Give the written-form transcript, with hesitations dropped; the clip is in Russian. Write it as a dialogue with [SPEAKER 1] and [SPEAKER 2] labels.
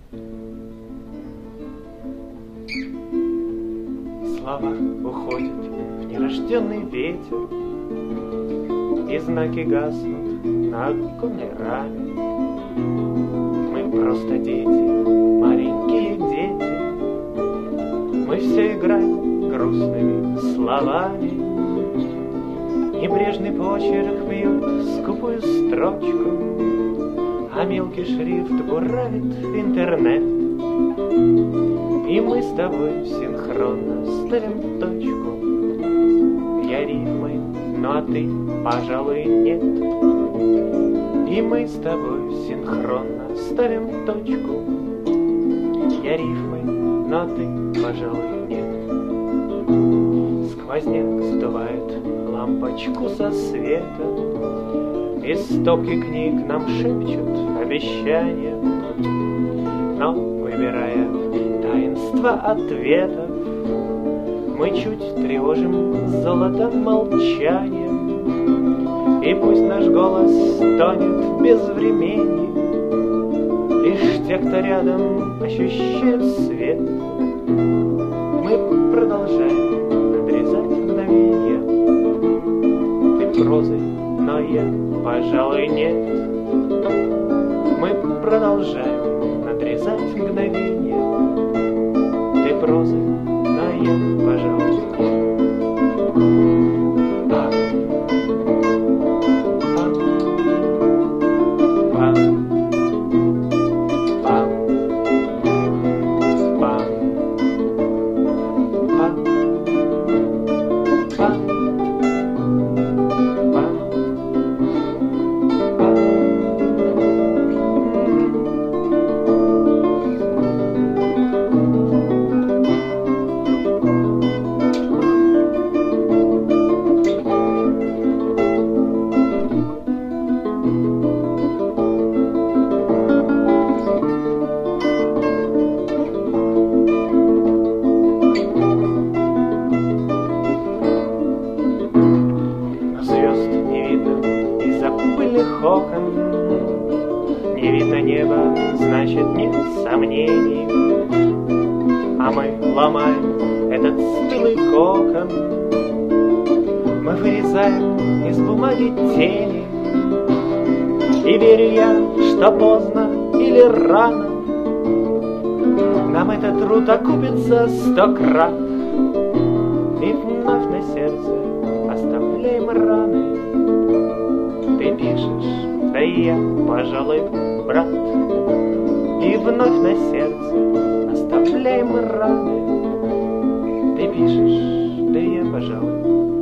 [SPEAKER 1] Слова уходят в нерожденный ветер, и знаки гаснут на оконной раме. Мы просто дети, маленькие дети, мы все играем грустными словами. Небрежный почерк бьет скупую строчку, а мелкий шрифт буравит интернет. И мы с тобой синхронно ставим точку. Я рифмой, ну а ты, пожалуй, нет. И мы с тобой синхронно ставим точку. Я рифмой, ну а ты, пожалуй, нет. Сквозняк сдувает лампочку со света, из стопки книг нам шепчут обещания. Но, выбирая таинство ответов, мы чуть тревожим золотым молчанием. И пусть наш голос тонет в безвременье, лишь те, кто рядом, ощущают свет. Мы продолжаем надрезать мгновенья. Ты прозой, но я, пожалуй, нет. Мы продолжаем надрезать мгновенья. Ты прозой, но я, пожалуй, нет. Окон. Не видно неба, значит нет сомнений. А мы ломаем этот стылый кокон. Мы вырезаем из бумаги тени. И верю я, что поздно или рано нам этот труд окупится 100 крат. И вновь на сердце оставляем раны. Ты пишешь, да и я, пожалуй, брат. И вновь на сердце оставляем раны. Ты пишешь, да и я, пожалуй,